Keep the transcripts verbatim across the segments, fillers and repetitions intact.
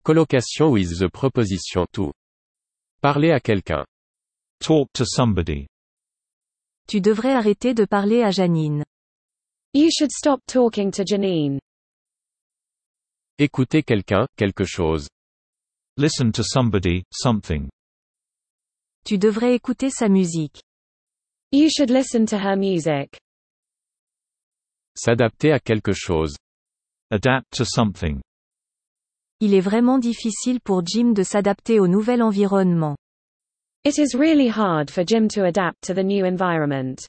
Colocation with the preposition to. Parler à quelqu'un. Talk to somebody. Tu devrais arrêter de parler à Janine. You should stop talking to Janine. Écouter quelqu'un, quelque chose. Listen to somebody, something. Tu devrais écouter sa musique. You should listen to her music. S'adapter à quelque chose. Adapt to something. Il est vraiment difficile pour Jim de s'adapter au nouvel environnement. It is really hard for Jim to adapt to the new environment.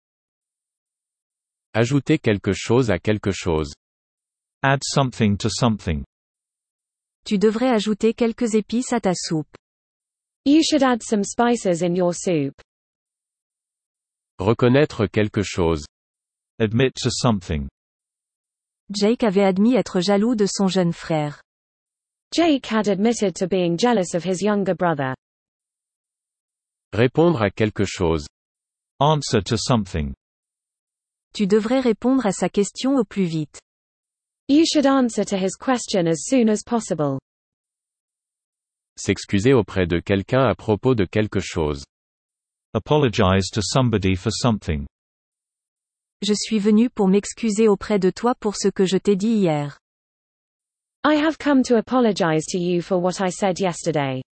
Ajouter quelque chose à quelque chose. Add something to something. Tu devrais ajouter quelques épices à ta soupe. You should add some spices in your soup. Reconnaître quelque chose. Admit to something. Jake avait admis être jaloux de son jeune frère. Jake had admitted to being jealous of his younger brother. Répondre à quelque chose. Answer to something. Tu devrais répondre à sa question au plus vite. You should answer to his question as soon as possible. S'excuser auprès de quelqu'un à propos de quelque chose. Apologize to somebody for something. Je suis venu pour m'excuser auprès de toi pour ce que je t'ai dit hier. I have come to apologize to you for what I said yesterday.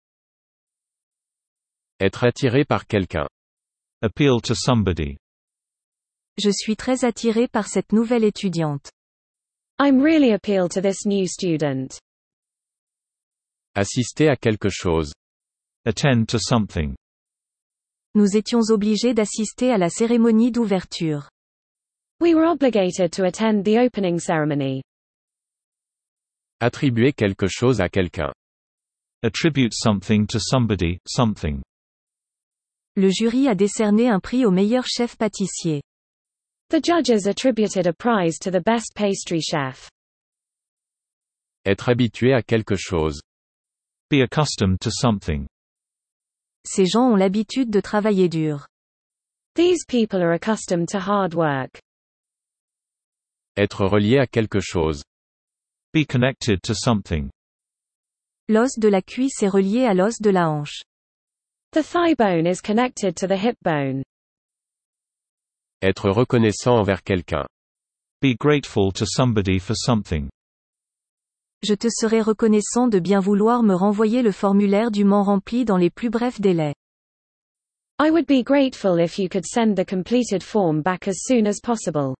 Être attiré par quelqu'un. Appeal to somebody. Je suis très attiré par cette nouvelle étudiante. I'm really appealed to this new student. Assister à quelque chose. Attend to something. Nous étions obligés d'assister à la cérémonie d'ouverture. We were obligated to attend the opening ceremony. Attribuer quelque chose à quelqu'un. Attribute something to somebody, something. Le jury a décerné un prix au meilleur chef pâtissier. The judges attributed a prize to the best pastry chef. Être habitué à quelque chose. Be accustomed to something. Ces gens ont l'habitude de travailler dur. These people are accustomed to hard work. Être relié à quelque chose. Be connected to something. L'os de la cuisse est relié à l'os de la hanche. The thigh bone is connected to the hip bone. Être reconnaissant envers quelqu'un. Be grateful to somebody for something. Je te serai reconnaissant de bien vouloir me renvoyer le formulaire dûment rempli dans les plus brefs délais. I would be grateful if you could send the completed form back as soon as possible.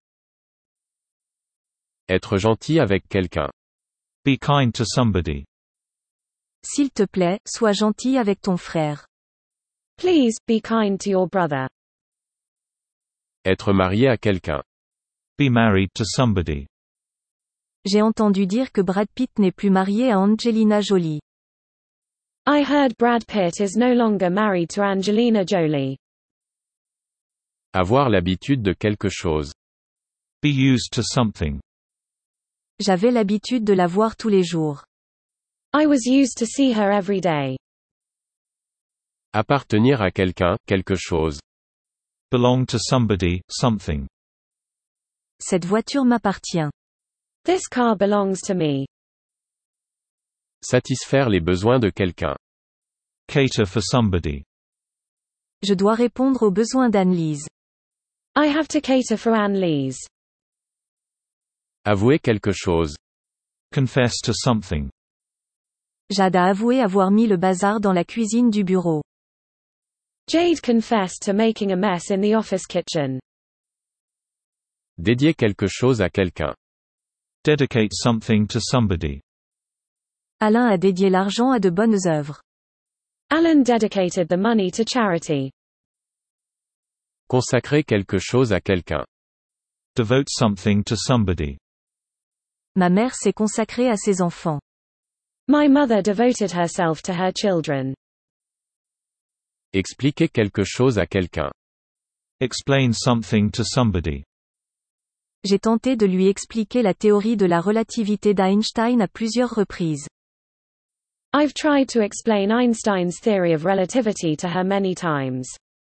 Être gentil avec quelqu'un. Be kind to somebody. S'il te plaît, sois gentil avec ton frère. Please, be kind to your brother. Être marié à quelqu'un. Be married to somebody. J'ai entendu dire que Brad Pitt n'est plus marié à Angelina Jolie. I heard Brad Pitt is no longer married to Angelina Jolie. Avoir l'habitude de quelque chose. Be used to something. J'avais l'habitude de la voir tous les jours. I was used to see her every day. Appartenir à quelqu'un, quelque chose. Belong to somebody, something. Cette voiture m'appartient. This car belongs to me. Satisfaire les besoins de quelqu'un. Cater for somebody. Je dois répondre aux besoins d'Anne-Lise. I have to cater for Anne-Lise. Avouer quelque chose. Confess to something. Jade a avoué avoir mis le bazar dans la cuisine du bureau. Jade confessed to making a mess in the office kitchen. Dédier quelque chose à quelqu'un. Dedicate something to somebody. Alain a dédié l'argent à de bonnes œuvres. Alan dedicated the money to charity. Consacrer quelque chose à quelqu'un. Devote something to somebody. Ma mère s'est consacrée à ses enfants. My mother devoted herself to her children. Expliquer quelque chose à quelqu'un. Explain something to somebody. J'ai tenté de lui expliquer la théorie de la relativité d'Einstein à plusieurs reprises. I've tried to explain Einstein's theory of relativity to her many times.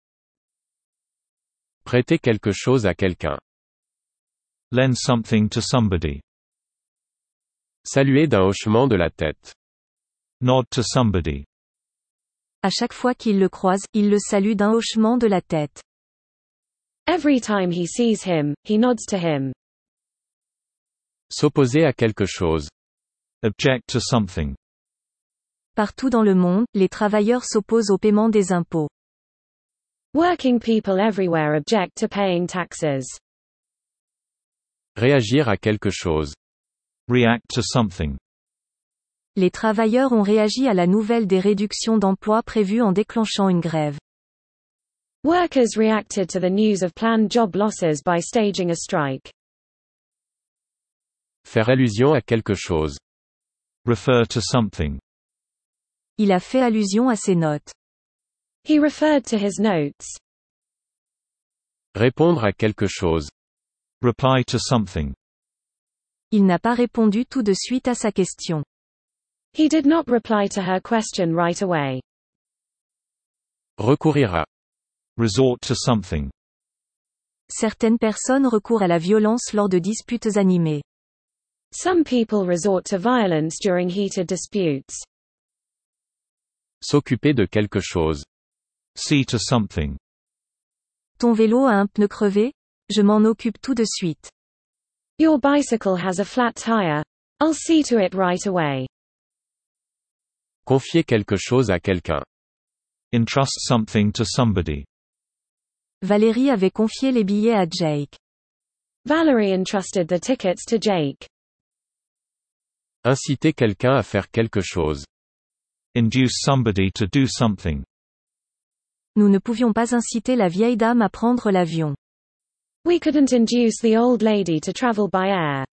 Prêter quelque chose à quelqu'un. Lend something to somebody. Saluer d'un hochement de la tête. Nod to somebody. À chaque fois qu'il le croise, il le salue d'un hochement de la tête. Every time he sees him, he nods to him. S'opposer à quelque chose. Object to something. Partout dans le monde, les travailleurs s'opposent au paiement des impôts. Working people everywhere object to paying taxes. Réagir à quelque chose. React to something. Les travailleurs ont réagi à la nouvelle des réductions d'emplois prévues en déclenchant une grève. Workers reacted to the news of planned job losses by staging a strike. Faire allusion à quelque chose. Refer to something. Il a fait allusion à ses notes. He referred to his notes. Répondre à quelque chose. Reply to something. Il n'a pas répondu tout de suite à sa question. He did not reply to her question right away. Recourir à. Resort to something. Certaines personnes recourent à la violence lors de disputes animées. Some people resort to violence during heated disputes. S'occuper de quelque chose. See to something. Ton vélo a un pneu crevé? Je m'en occupe tout de suite. Your bicycle has a flat tire. I'll see to it right away. Confier quelque chose à quelqu'un. Entrust something to somebody. Valérie avait confié les billets à Jake. Valerie entrusted the tickets to Jake. Inciter quelqu'un à faire quelque chose. Induce somebody to do something. Nous ne pouvions pas inciter la vieille dame à prendre l'avion. We couldn't induce the old lady to travel by air.